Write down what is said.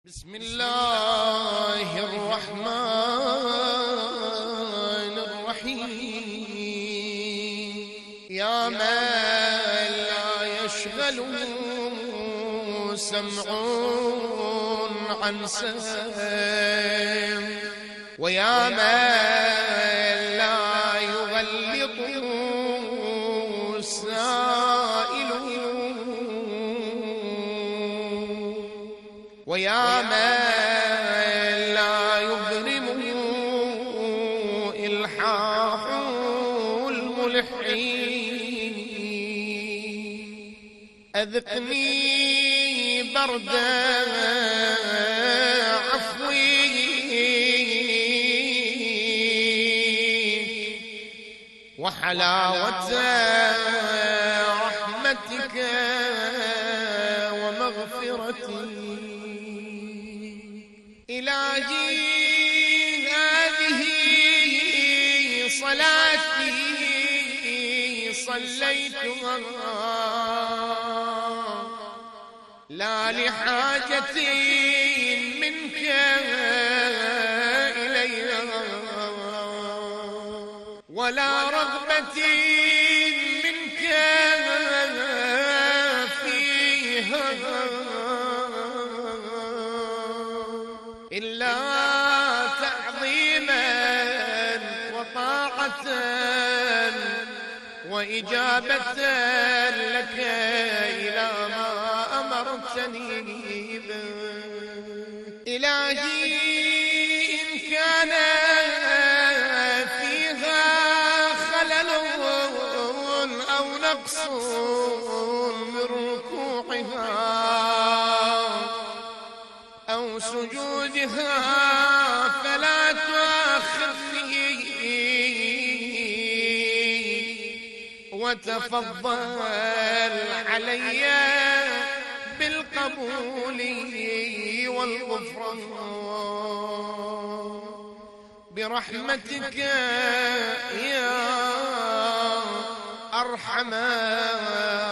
بسم الله الرحمن الرحيم. يا من لا يشغل سمع عن سمع، ويا من لا يغلط سائل، ويا من لا يبرم إلحاح الملحين. أذقني برد عفوي وحلاوة رحمتك ومغفرتي. إلهي هذه صلاتي صليتها لا لحاجة منك إليها ولا رغبة منك فيها، إلا تعظيما وطاعة وإجابة لك إلى ما أمرتني به. إلهي إن كان فيها خلل أو نقص من ركوعها أو سجودها فلا تؤاخذني، وتفضل علي بالقبول والغفران برحمتك يا أرحم